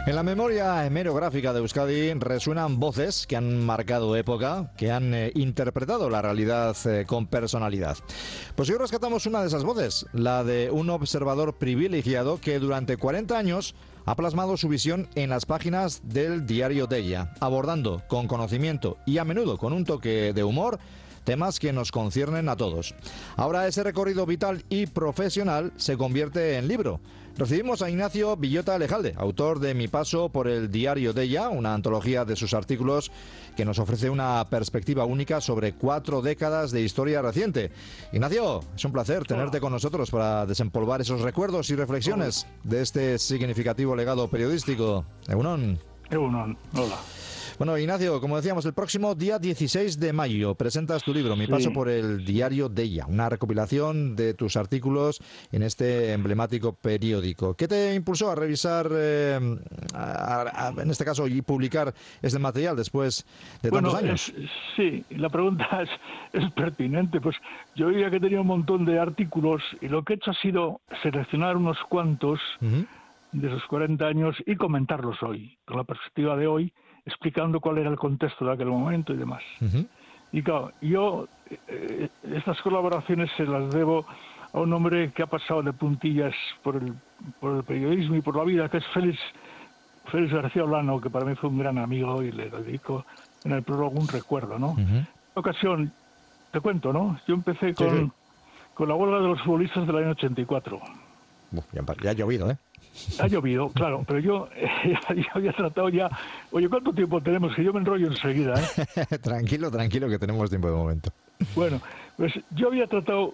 En la memoria hemerográfica de Euskadi resuenan voces que han marcado época, que han interpretado la realidad con personalidad. Pues hoy rescatamos una de esas voces, la de un observador privilegiado que durante 40 años ha plasmado su visión en las páginas del diario Deia, abordando con conocimiento y a menudo con un toque de humor temas que nos conciernen a todos. Ahora ese recorrido vital y profesional se convierte en libro. Recibimos a Ignacio Villota Alejalde, autor de Mi paso por el diario Deia, una antología de sus artículos que nos ofrece una perspectiva única sobre 4 décadas de historia reciente. Ignacio, es un placer tenerte con nosotros para desempolvar esos recuerdos y reflexiones de este significativo legado periodístico. Egunon. Egunon, hola. Bueno, Ignacio, como decíamos, el próximo día 16 de mayo presentas tu libro, Mi paso por el diario Deia, una recopilación de tus artículos en este emblemático periódico. ¿Qué te impulsó a revisar, en este caso, y publicar este material después de tantos años? Sí, la pregunta es pertinente. Pues yo veía que tenía un montón de artículos y lo que he hecho ha sido seleccionar unos cuantos de esos 40 años y comentarlos hoy, con la perspectiva de hoy, explicando cuál era el contexto de aquel momento y demás. Y claro, yo estas colaboraciones se las debo a un hombre que ha pasado de puntillas por el periodismo y por la vida, que es Félix García Olano, que para mí fue un gran amigo y le dedico en el prólogo un recuerdo, ¿no? En una ocasión, te cuento, ¿no? Yo empecé con la huelga de los futbolistas del año 84. Ya ha llovido, ¿eh? Ha llovido, claro, pero yo había tratado ya... Oye, ¿cuánto tiempo tenemos? Que yo me enrollo enseguida, ¿eh? Tranquilo, que tenemos tiempo de momento. Bueno, pues yo había tratado...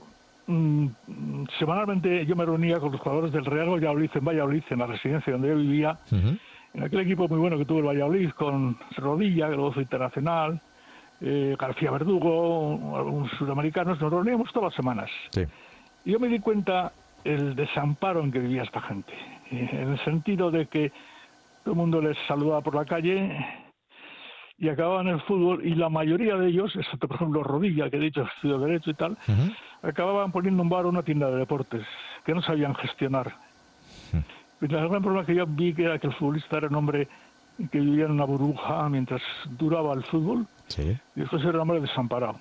semanalmente yo me reunía con los jugadores del Real Valladolid en Valladolid, en la residencia donde yo vivía, en aquel equipo muy bueno que tuvo el Valladolid, con Rodilla, que luego fue internacional, García Verdugo, algunos sudamericanos, nos reuníamos todas las semanas. Sí. Y yo me di cuenta el desamparo en que vivía esta gente, en el sentido de que todo el mundo les saludaba por la calle y acababan el fútbol, y la mayoría de ellos, excepto por ejemplo Rodilla, que he dicho estudió Derecho y tal, acababan poniendo un bar o una tienda de deportes, que no sabían gestionar. Y el gran problema que yo vi que era que el futbolista era un hombre que vivía en una burbuja mientras duraba el fútbol, y después era un hombre desamparado.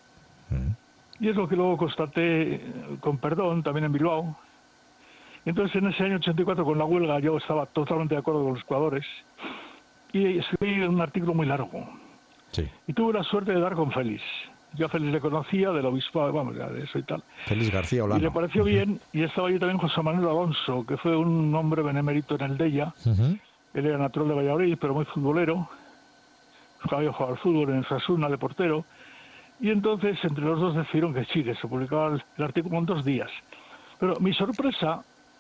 Y es lo que luego constaté, con perdón, también en Bilbao. Y entonces en ese año 84, con la huelga, yo estaba totalmente de acuerdo con los jugadores y escribí un artículo muy largo. Y tuve la suerte de dar con Félix. Yo a Félix le conocía del obispado, vamos, ya de eso y tal. Félix García Olano. Y le pareció bien, y estaba allí también José Manuel Alonso, que fue un hombre benemérito en el Deia. Él era natural de Valladolid, pero muy futbolero. Había jugado al fútbol en Osasuna de portero. Y entonces entre los dos decidieron que sí, que se publicaba el artículo en 2 días. Pero mi sorpresa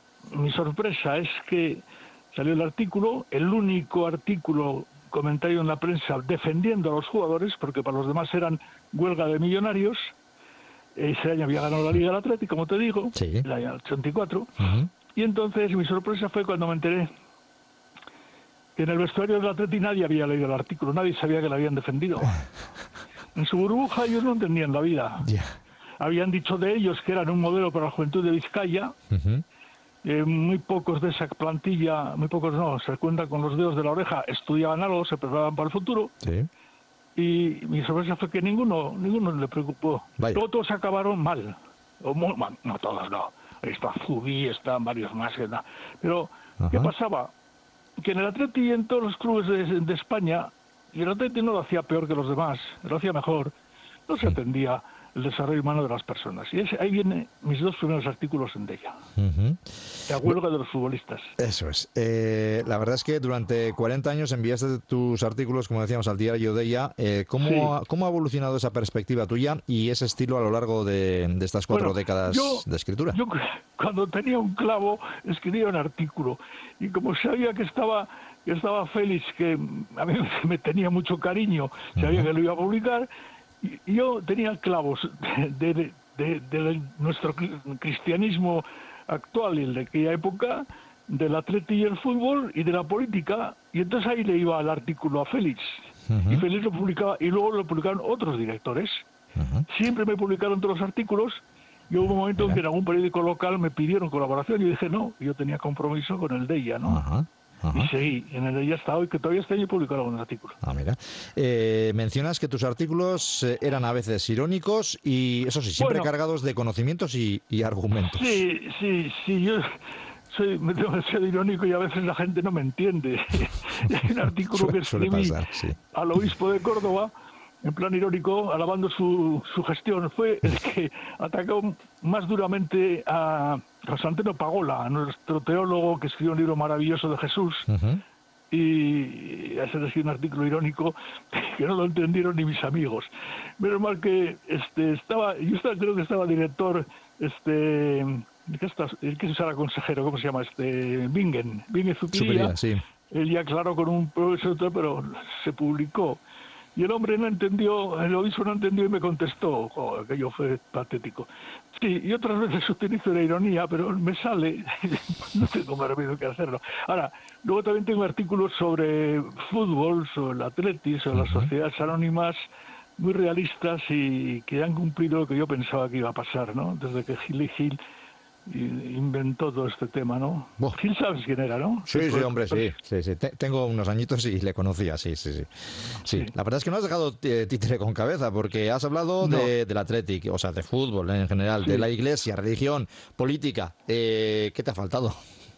es que salió el artículo, el único artículo, comentario en la prensa defendiendo a los jugadores, porque para los demás eran huelga de millonarios. Ese año había ganado la Liga del Atlético, como te digo, el año 84. Y entonces mi sorpresa fue cuando me enteré que en el vestuario del Atlético nadie había leído el artículo, nadie sabía que lo habían defendido. En su burbuja ellos no entendían la vida. Habían dicho de ellos que eran un modelo para la juventud de Vizcaya. Muy pocos de esa plantilla, muy pocos no, se cuentan con los dedos de la oreja, estudiaban algo, se preparaban para el futuro. Y mi sorpresa fue que ninguno le preocupó. Todos acabaron mal. O muy mal. No, todos no. Está Zubí, están varios más. Pero, ¿qué pasaba? Que en el Atleti y en todos los clubes de España, y el Atleti no lo hacía peor que los demás, lo hacía mejor, no se atendía el desarrollo humano de las personas. Y ahí vienen mis 2 primeros artículos en Deia. La huelga de los futbolistas. Eso es. La verdad es que durante 40 años enviaste tus artículos, como decíamos, al diario Deia. ¿Cómo ha evolucionado esa perspectiva tuya y ese estilo a lo largo de estas 4 décadas de escritura? Yo cuando tenía un clavo escribía un artículo, y como sabía que estaba Félix, que a mí me tenía mucho cariño, sabía que lo iba a publicar, y yo tenía clavos de nuestro cristianismo actual y el de aquella época, del Atleti y el fútbol y de la política, y entonces ahí le iba el artículo a Félix, y Félix lo publicaba, y luego lo publicaron otros directores. Siempre me publicaron todos los artículos, y hubo un momento en que en algún periódico local me pidieron colaboración, y yo dije no, yo tenía compromiso con el Deia, ¿no? Y seguí en el día hasta hoy, que todavía este año he publicado algunos artículos. Mira. Mencionas que tus artículos eran a veces irónicos y, eso sí, siempre cargados de conocimientos y argumentos. Sí, yo me tengo que ser irónico y a veces la gente no me entiende. Hay un artículo que escribí al obispo de Córdoba, en plan irónico, alabando su gestión. Fue el que atacó más duramente a José Antonio Pagola, nuestro teólogo que escribió un libro maravilloso de Jesús. Y ese es un artículo irónico que no lo entendieron ni mis amigos. Menos mal que creo que estaba director, el que es ahora consejero, ¿cómo se llama? Bingen Zupiría. Sí. Él ya aclaró con un profesor, pero se publicó. Y el hombre no entendió, el obispo no entendió y me contestó. Aquello fue patético. Sí, y otras veces utilizo la ironía, pero me sale, no tengo más remedio que hacerlo. Ahora, luego también tengo artículos sobre fútbol, sobre el Atleti, sobre las sociedades anónimas, muy realistas y que han cumplido lo que yo pensaba que iba a pasar, ¿no? Desde que Gil inventó todo este tema, ¿no? Gil, sabes quién era, ¿no? Sí, hombre, sí. Tengo unos añitos y le conocía, sí. La verdad es que no has dejado títere con cabeza, porque has hablado del Athletic, o sea, de fútbol en general, de la iglesia, religión, política. ¿Qué te ha faltado?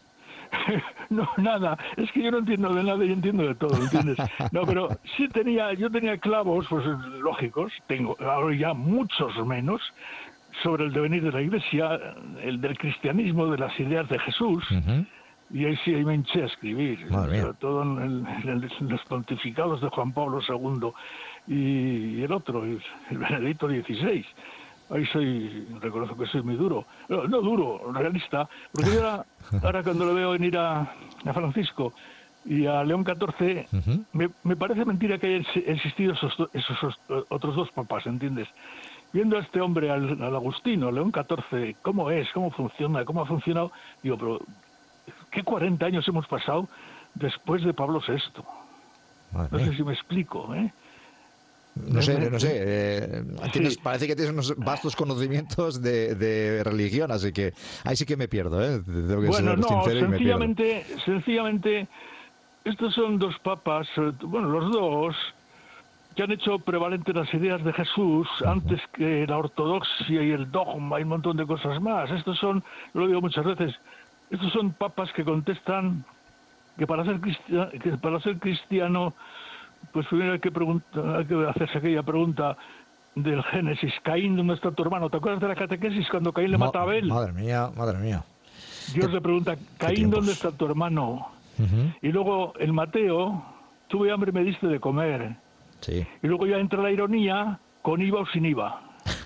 No, nada, es que yo no entiendo de nada y entiendo de todo, ¿entiendes? No, pero yo tenía clavos, pues lógicos, tengo ahora ya muchos menos, sobre el devenir de la Iglesia, el del cristianismo, de las ideas de Jesús, y ahí me hinché a escribir, sobre todo en los pontificados de Juan Pablo II y el otro, el Benedicto XVI. Ahí reconozco que soy muy duro. No duro, realista, porque yo ahora cuando lo veo venir a Francisco y a León XIV, me parece mentira que hayan existido esos otros dos papas, ¿entiendes? Viendo a este hombre, al Agustino, León XIV, cómo es, cómo funciona, cómo ha funcionado, digo, pero ¿qué 40 años hemos pasado después de Pablo VI? No sé si me explico, ¿eh? No sé. Parece que tienes unos vastos conocimientos de religión, así que ahí sí que me pierdo, ¿eh? Tengo que ser sincero, sencillamente, estos son dos papas, los dos, que han hecho prevalentes las ideas de Jesús antes que la ortodoxia y el dogma y un montón de cosas más. Lo digo muchas veces, estos son papas que contestan que para ser cristiano, pues primero hay que hacerse aquella pregunta del Génesis. Caín, ¿dónde está tu hermano? ¿Te acuerdas de la catequesis cuando Caín le mata a Abel? Madre mía. Dios le pregunta, Caín, ¿dónde está tu hermano? Y luego en Mateo, tuve hambre y me diste de comer. Sí. Y luego ya entra la ironía, con IVA o sin IVA.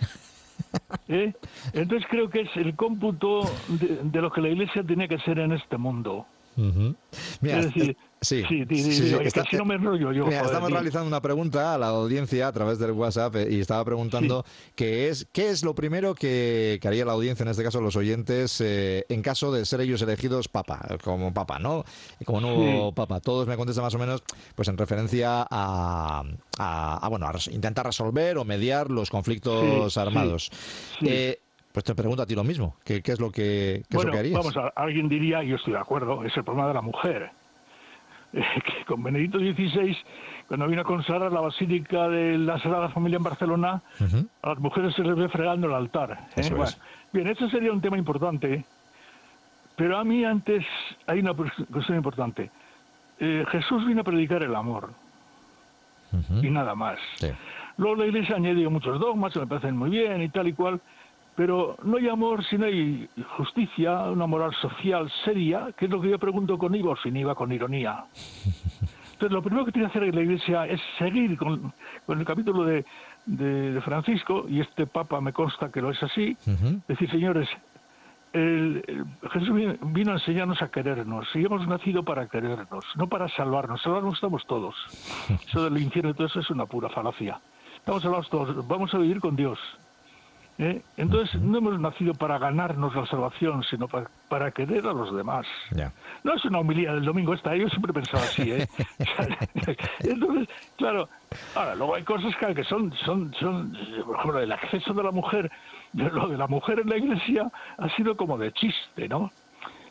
Entonces creo que es el cómputo de lo que la Iglesia tiene que ser en este mundo. Mira, es decir, si no me enrollo yo. Mira, estamos realizando una pregunta a la audiencia a través del WhatsApp y estaba preguntando qué es lo primero que haría la audiencia, en este caso los oyentes, en caso de ser ellos elegidos como papa, ¿no? Como nuevo papa. Todos me contestan más o menos pues en referencia a intentar resolver o mediar los conflictos armados. Pues te pregunto a ti lo mismo. ¿Qué es lo que harías? Alguien diría, y yo estoy de acuerdo, es el problema de la mujer. Que con Benedicto XVI, cuando vino a consagrar la Basílica de la Sagrada Familia en Barcelona, a las mujeres se les ve fregando el altar. Bien, eso sería un tema importante, pero a mí antes hay una cuestión importante. Jesús vino a predicar el amor, y nada más. Luego la Iglesia ha añadido muchos dogmas que me parecen muy bien y tal y cual, pero no hay amor si no hay justicia, una moral social seria, que es lo que yo pregunto con IVA o sin IVA, con ironía. Entonces, lo primero que tiene que hacer la Iglesia es seguir con el capítulo de Francisco, y este Papa me consta que lo es así, decir, señores, Jesús vino a enseñarnos a querernos, y hemos nacido para querernos, no para salvarnos estamos todos. Eso del infierno y todo eso es una pura falacia. Estamos salvados todos, vamos a vivir con Dios. Entonces no hemos nacido para ganarnos la salvación, sino para querer a los demás. No es una homilía del domingo yo siempre pensaba así. Entonces, claro, ahora luego hay cosas que son por ejemplo, el acceso de la mujer, lo de la mujer en la Iglesia ha sido como de chiste, ¿no?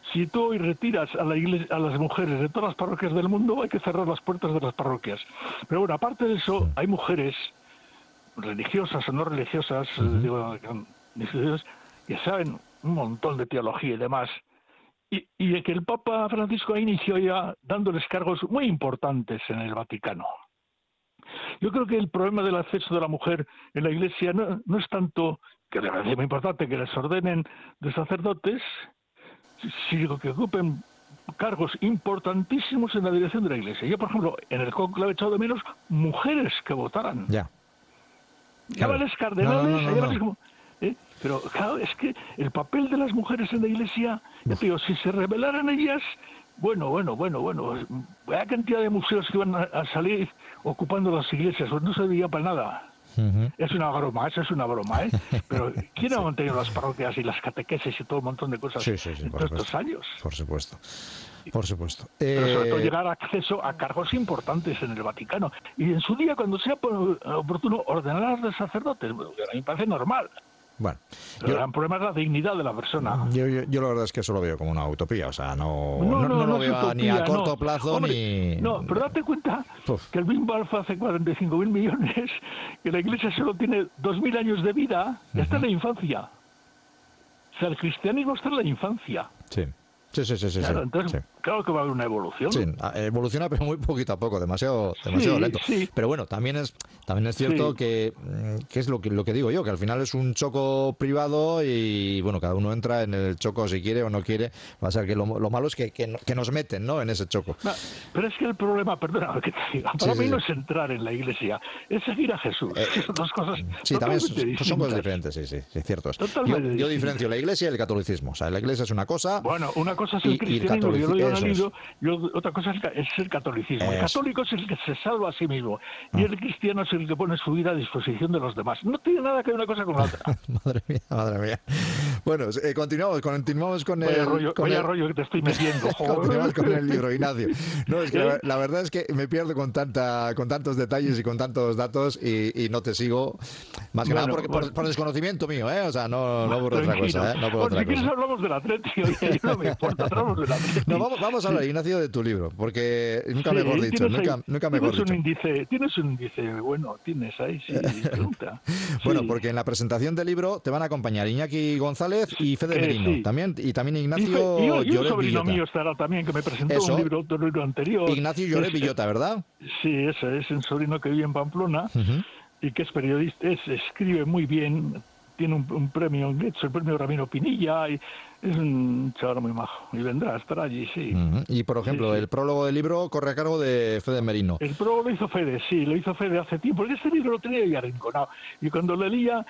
Si tú hoy retiras a la iglesia, a las mujeres de todas las parroquias del mundo, hay que cerrar las puertas de las parroquias. Pero bueno, aparte de eso, hay mujeres religiosas o no religiosas, digo, que saben un montón de teología y demás, y de que el Papa Francisco inició ya dándoles cargos muy importantes en el Vaticano. Yo creo que el problema del acceso de la mujer en la Iglesia no es tanto, que me parece muy importante que les ordenen de sacerdotes, sino que ocupen cargos importantísimos en la dirección de la Iglesia. Yo, por ejemplo, en el cónclave he echado de menos mujeres que votaran. Ya. Llámales cardenales, llámales como... Pero claro, es que el papel de las mujeres en la Iglesia, yo te digo, si se rebelaran ellas, bueno, vaya cantidad de museos que iban a salir ocupando las iglesias, pues no serviría para nada. Es una broma, eso es una broma, ¿eh? Pero ¿quién ha mantenido las parroquias y las catequesis y todo un montón de cosas en todos estos años? Por supuesto. Por supuesto. Pero sobre todo llegar a acceso a cargos importantes en el Vaticano. Y en su día, cuando sea oportuno, ordenar a los sacerdotes. A mí me parece normal. Bueno, el gran problema es la dignidad de la persona. Yo la verdad es que eso lo veo como una utopía, o sea, no lo veo utopía, ni a corto plazo. Hombre, ni... No, pero date cuenta que el Big Bang hace 45.000 millones, que la Iglesia solo tiene 2.000 años de vida, y está en la infancia. O sea, el cristianismo está en la infancia. Sí. Claro, entonces, claro que va a haber una evolución. Sí, evoluciona, pero muy poquito a poco, demasiado lento. Sí. Pero bueno, también es cierto que es lo que digo yo, que al final es un choco privado y bueno, cada uno entra en el choco si quiere o no quiere. Va a ser que lo malo es que nos meten, ¿no?, en ese choco. No, pero es que el problema, perdona que te diga, para mí no es entrar en la Iglesia, es seguir a Jesús. Son dos cosas también son cosas diferentes, sí, cierto es. Yo diferencio la Iglesia y el catolicismo. O sea, la Iglesia es una cosa... Bueno, una cosa es el cristianismo, yo lo he analizado, otra cosa es el catolicismo. El católico es el que se salva a sí mismo y el cristiano es el que pone su vida a disposición de los demás. No tiene nada que ver una cosa con la otra. Madre mía. Bueno, continuamos con vaya rollo que te estoy metiendo. Continuamos con el libro, Ignacio. No, es que la verdad es que me pierdo con tantos detalles y con tantos datos y no te sigo, más que nada por desconocimiento mío, o sea, no por otra cosa, no por otra cosa. Si quieres hablamos del Atleti, no me importa, hablamos del Atleti. No, vamos a hablar, Ignacio, de tu libro, porque nunca mejor dicho, nunca mejor dicho. Tienes un índice, bueno, tienes ahí, sí, pregunta. Bueno, porque en la presentación del libro te van a acompañar Iñaki González y Fede Merino, también Ignacio y un sobrino mío estará también, que me presentó otro libro anterior. Ignacio Lloret Villota, ¿verdad? Sí, ese es un sobrino que vive en Pamplona y que es periodista, escribe muy bien, tiene un premio, de hecho, el premio Ramiro Pinilla, y es un chaval muy majo, y vendrá a estar allí, sí. Y, por ejemplo, el prólogo del libro corre a cargo de Fede Merino. El prólogo lo hizo Fede, sí, lo hizo Fede hace tiempo, porque este libro lo tenía ya arrinconado, y cuando leía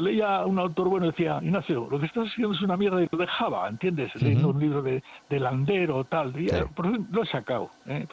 a un autor bueno decía, Ignacio, lo que estás haciendo es una mierda, y lo dejaba, ¿entiendes? Leyendo un libro de Landero, tal, y por fin lo he sacado,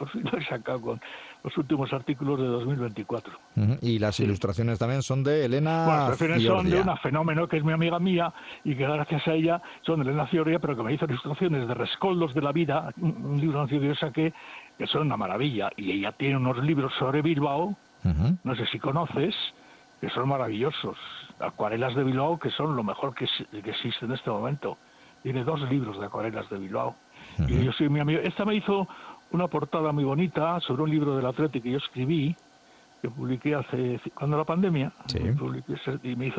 con los últimos artículos de 2024. Y las ilustraciones también son de Elena Fiordia. Son de una fenómeno que es mi amiga mía y que gracias a ella son de Elena Fiordia, pero que me hizo ilustraciones de Rescoldos de la Vida, un libro que yo saqué, que son una maravilla. Y ella tiene unos libros sobre Bilbao, no sé si conoces, que son maravillosos. Acuarelas de Bilbao, que son lo mejor que existe en este momento. Tiene 2 libros de acuarelas de Bilbao. Y yo soy mi amigo. Esta me hizo una portada muy bonita sobre un libro del Atleti que yo escribí, que publiqué cuando la pandemia, y me hizo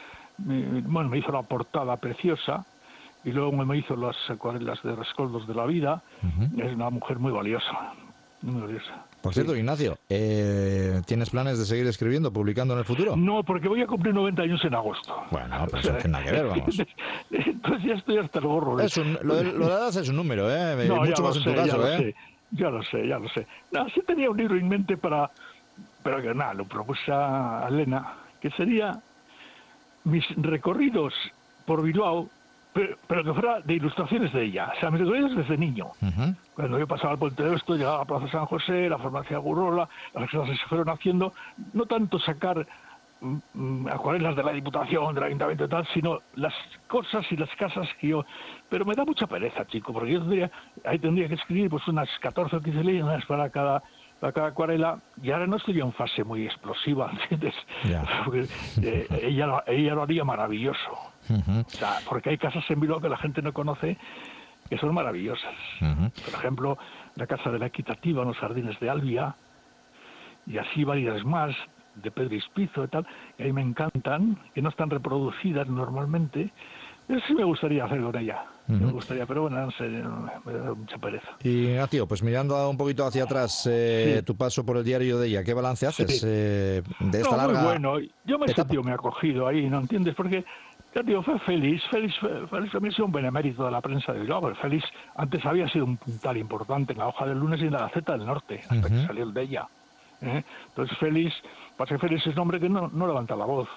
me hizo la portada preciosa, y luego me hizo las acuarelas de Rescoldos de la Vida. Es una mujer muy valiosa, muy valiosa. Por cierto, Ignacio, ¿tienes planes de seguir escribiendo, publicando en el futuro? No, porque voy a cumplir 90 años en agosto. Bueno, pues no tiene nada que ver, vamos. Entonces ya estoy hasta el gorro. Lo de la edad es un número, No, mucho más en tu caso, Ya lo sé. No, sí tenía un libro en mente pero que nada, lo propuse a Elena, que sería mis recorridos por Bilbao, pero que fuera de ilustraciones de ella. O sea, mis recorridos desde niño. Cuando yo pasaba al Puente de Esto, llegaba a Plaza San José, la farmacia Gurrola, las cosas se fueron haciendo, no tanto sacar acuarelas de la Diputación, del Ayuntamiento y tal, sino las cosas y las casas que yo... Pero me da mucha pereza, chico, porque yo tendría que escribir pues unas 14 o 15 líneas para cada acuarela, y ahora no estoy en fase muy explosiva, ¿entiendes? Porque, ella lo haría maravilloso. O sea, porque hay casas en Bilbao que la gente no conoce que son maravillosas. Por ejemplo, la Casa de la Equitativa en los Jardines de Albia, y así varias más, de Pedro Ispizo y tal, que a mí me encantan, que no están reproducidas normalmente. Pero sí me gustaría hacer con ella. Me gustaría, pero bueno, no sé, me da mucha pereza. Y Ignacio, pues mirando un poquito hacia atrás, Sí. tu paso por el diario de ella, ¿qué balance haces Sí. de esta No, muy larga bueno. Yo me he etapa? sentido muy acogido ahí, ¿no entiendes? Porque, ya digo, fue Félix también ha sido un benemérito de la prensa de Bilbao. Pero Félix antes había sido un puntal importante en la Hoja del Lunes y en la Gaceta del Norte, hasta que salió el de ella. Entonces Félix, pasa que Félix es un hombre que no levanta la voz.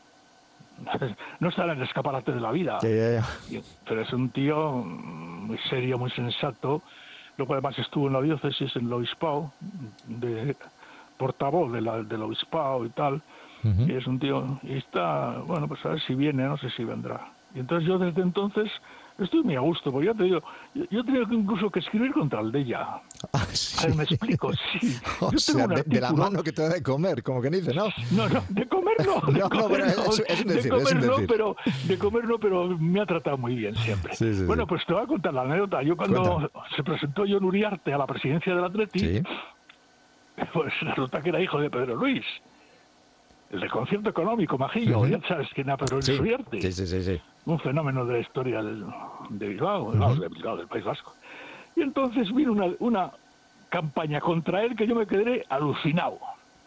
No está en el escaparate de la vida, pero es un tío muy serio, muy sensato. Luego además estuvo en la diócesis, en el obispado, de portavoz del obispado y tal. Y es un tío, y está, bueno, pues a ver si viene, no sé si vendrá. Y entonces yo desde entonces estoy muy a gusto, porque ya te digo, yo he tenido incluso que escribir contra el de ella. Sí. A ver, me explico, sí. O Yo sea, tengo un de la artículo. mano que te da de comer, como que dice, ¿no? No, de comer no. No, pero es un decir, De comer no, pero me ha tratado muy bien siempre. Sí. Bueno, pues te voy a contar la anécdota. Yo cuando se presentó Jon Uriarte a la presidencia del Atleti, pues resulta que era hijo de Pedro Luis, el de Concierto Económico, Majillo. Ya sabes quién era Pedro Luis Uriarte. Sí. Un fenómeno de la historia de Bilbao, del País Vasco. Y entonces vino una campaña contra él que yo me quedé alucinado.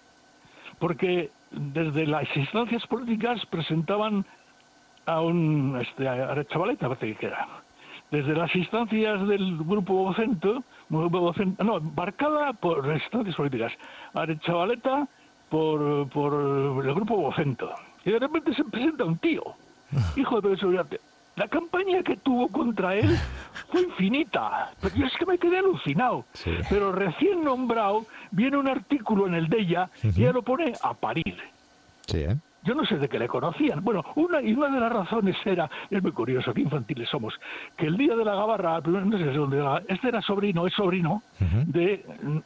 Porque desde las instancias políticas presentaban a Aretxabaleta, parece que era. Desde las instancias del grupo Vocento, marcada por las instancias políticas. Aretxabaleta por el grupo Vocento. Y de repente se presenta un tío, hijo de Pedro Uriarte. La campaña que tuvo contra él fue infinita. Pero yo es que me quedé alucinado. Sí. Pero recién nombrado, viene un artículo en el de ella y ella lo pone a parir. Sí, Yo no sé de qué le conocían. Bueno, una de las razones era, es muy curioso, qué infantiles somos, que el día de la Gabarra, no sé dónde era, es sobrino de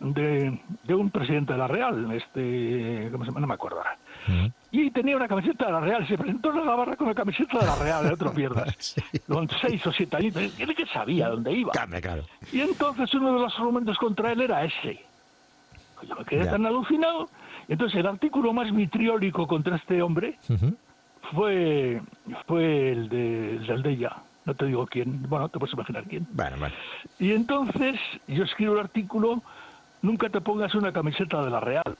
un presidente de la Real, ¿cómo se llama? No me acuerdo ahora. Y tenía una camiseta de la Real, se presentó en la Gabarra con la camiseta de la Real, de otro pierdas, Sí. con 6 o 7 años, ¿quién que sabía dónde iba? Claro. Y entonces uno de los argumentos contra él era ese. Yo me quedé tan alucinado. Entonces el artículo más vitriólico contra este hombre fue el del de ella. No te digo quién, bueno, te puedes imaginar quién. Bueno. Y entonces yo escribo el artículo, nunca te pongas una camiseta de la Real.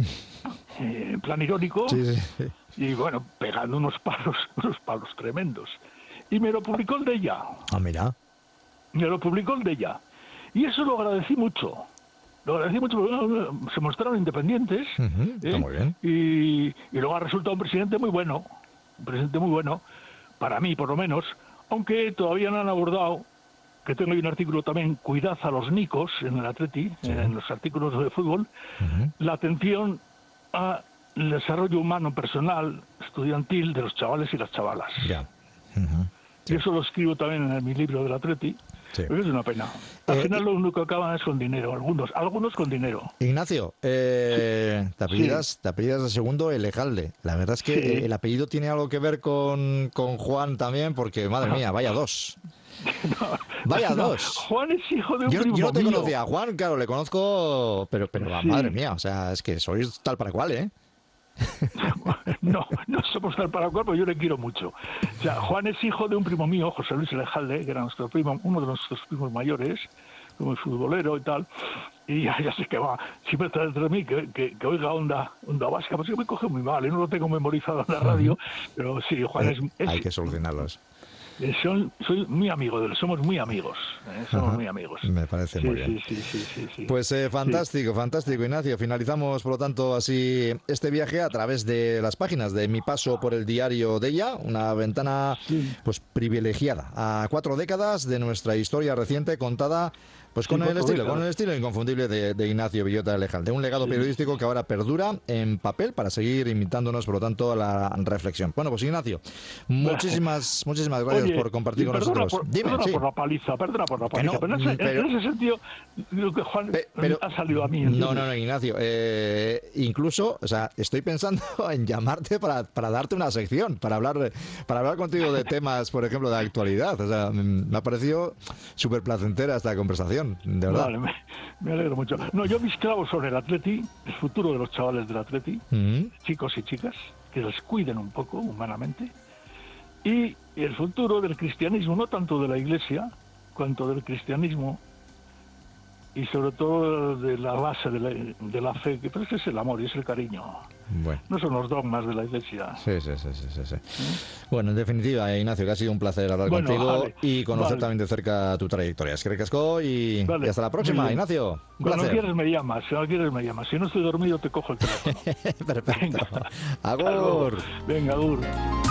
En plan irónico, Sí. y bueno, pegando unos palos tremendos. Y me lo publicó el de ella. Ah, mira. Me lo publicó el de ella. Y eso lo agradecí mucho. Porque se mostraron independientes. Está muy bien. Y luego ha resultado un presidente muy bueno. Un presidente muy bueno, para mí por lo menos. Aunque todavía no han abordado, que tengo ahí un artículo también, cuidad a los nicos en el Atleti, en los artículos de fútbol, la atención al desarrollo humano personal, estudiantil, de los chavales y las chavalas. Ya. Y eso lo escribo también en mi libro del Atleti. Sí. Pero es una pena. Al final lo único que acaban es con dinero, algunos con dinero. Ignacio, te apellidas de segundo Elejalde. La verdad es que el apellido tiene algo que ver con Juan también, porque madre mía, vaya dos. Vaya dos. Juan es hijo de un primo yo no te mío. conocía a Juan, claro, le conozco, pero madre mía, o sea, es que sois tal para cual, ¿eh? No somos tal para cual, pero yo le quiero mucho. O sea, Juan es hijo de un primo mío, José Luis Elejalde, que era nuestro primo, uno de nuestros primos mayores, como futbolero y tal. Y ya sé que va, siempre está detrás de mí que oiga onda vasca, pues yo me coge muy mal, y no lo tengo memorizado en la radio, pero sí, Juan es hay que solucionarlos. Soy muy amigo de él, somos muy amigos, somos muy amigos. Me parece muy bien. Sí. Pues fantástico, Ignacio. Finalizamos, por lo tanto, así este viaje a través de las páginas de Mi Paso por el Diario de ella, una ventana pues privilegiada a 4 décadas de nuestra historia reciente contada Pues con el estilo inconfundible de Ignacio Villota Elejalde, un legado periodístico que ahora perdura en papel para seguir invitándonos, por lo tanto, a la reflexión. Bueno, pues Ignacio, muchísimas gracias por compartir con nosotros. Perdona por la paliza, pero en ese sentido, creo que Juan ha salido a mí. No, Ignacio, incluso, o sea, estoy pensando en llamarte para darte una sección, para hablar contigo de temas, por ejemplo, de actualidad. O sea, me ha parecido súper placentera esta conversación. De verdad. Vale, me alegro mucho. No, yo mis clavos sobre el Atleti, el futuro de los chavales del Atleti, chicos y chicas, que les cuiden un poco humanamente, y el futuro del cristianismo, no tanto de la Iglesia, cuanto del cristianismo, y sobre todo de la base de la fe, que pero ese es el amor y es el cariño. Bueno. No son los dogmas de la Iglesia. Sí. Bueno, en definitiva, Ignacio, que ha sido un placer hablar contigo y conocer también de cerca tu trayectoria. Es que recasco y hasta la próxima, Ignacio. Un placer. Cuando quieres me llamas, Si no estoy dormido te cojo el teléfono. Perfecto. Agur. Venga, agur.